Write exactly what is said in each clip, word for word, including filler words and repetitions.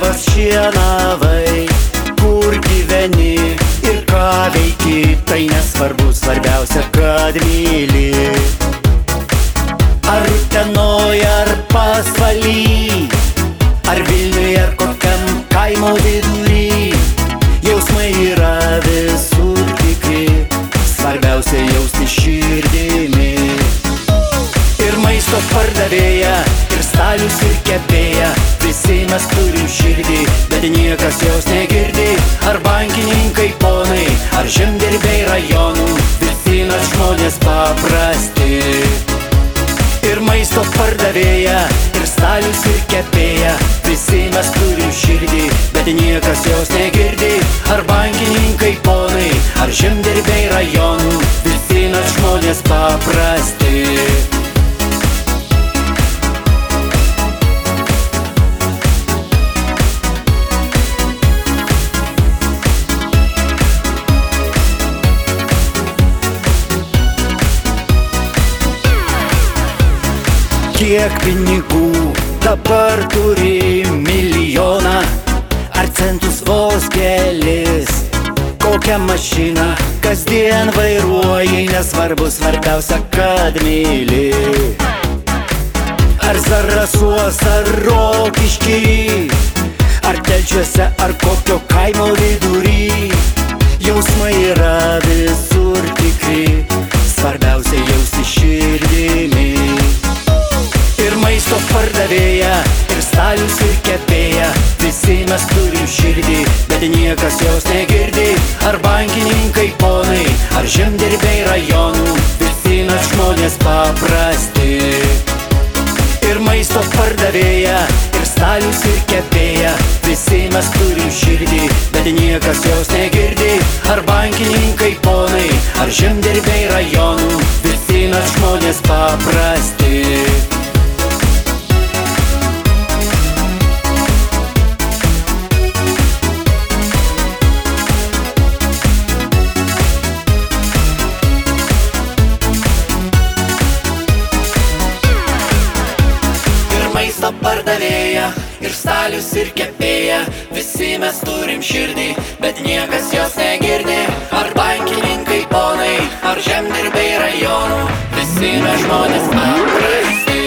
juos šienavai, kur gyveni ir ką veiki, tai nesvarbu, svarbiausia, kad myli. Ar Utenoj, ar Pasvaly, ar Vilniuj, ar kokiam kaimo vidury, jausmai yra visur tikri, svarbiausia jausti širdimi. Ir maisto pardavėja, ir stalius, ir kepėja, visi mes turim širdį, bet niekas jos negirdi. Ar bankininkai ponai, ar žemdirbiai rajonų, visi mes žmonės paprasti. Ir maisto pardavėja, ir stalius, ir kepėja, visi mes turim širdį, bet niekas jos negirdi. Ar bankininkai ponai, ar žemdirbiai rajonų, visi mes žmonės paprasti. Kiek pinigų dabar turi milijoną, ar centus vos kelis, kokią mašiną kasdien vairuoji, nesvarbu, svarbiausia, kad myli. Ar Zarasuos, ar Rokišky, ar Telšiuose, ar kokio kaimo vidury, jausmai yra visur tikri, svarbiausia jausti širdimi. Ir maisto pardavėja, ir stalius, ir kepėja, visi mes turim širdį, bet niekas jos negirdi. Ar bankininkai ponai, ar žemdirbiai rajonų, visi mes žmonės paprasti. Ir maisto pardavėja, ir stalius, ir kepėja, visi mes turim širdį, bet niekas jos negirdi. Ar bankininkai ponai, ar žemdirbiai rajonų, visi mes žmonės paprasti. Maisto pardavėja, ir stalius, ir kepėja, visi mes turim širdį, bet niekas jos negirdi. Ar bankininkai ponai, ar žemdirbiai rajonų, visi mes žmonės paprasti.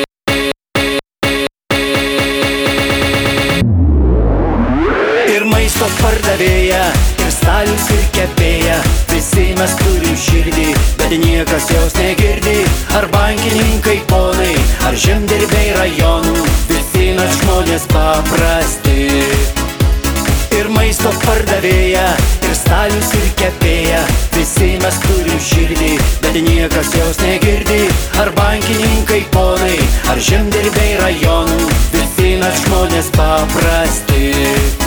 Ir maisto pardavėja, ir stalius, ir kepėja, visi mes turim širdį, bet niekas jos negirdi. Ar bankininkai ponai, ar žemdirbiai rajonų, visi mes žmonės paprasti. Ir maisto pardavėja, ir stalius, ir kepėja, visi mes turim širdį, bet niekas jos negirdi. Ar bankininkai ponai, ar žemdirbiai rajonų, visi mes žmonės paprasti.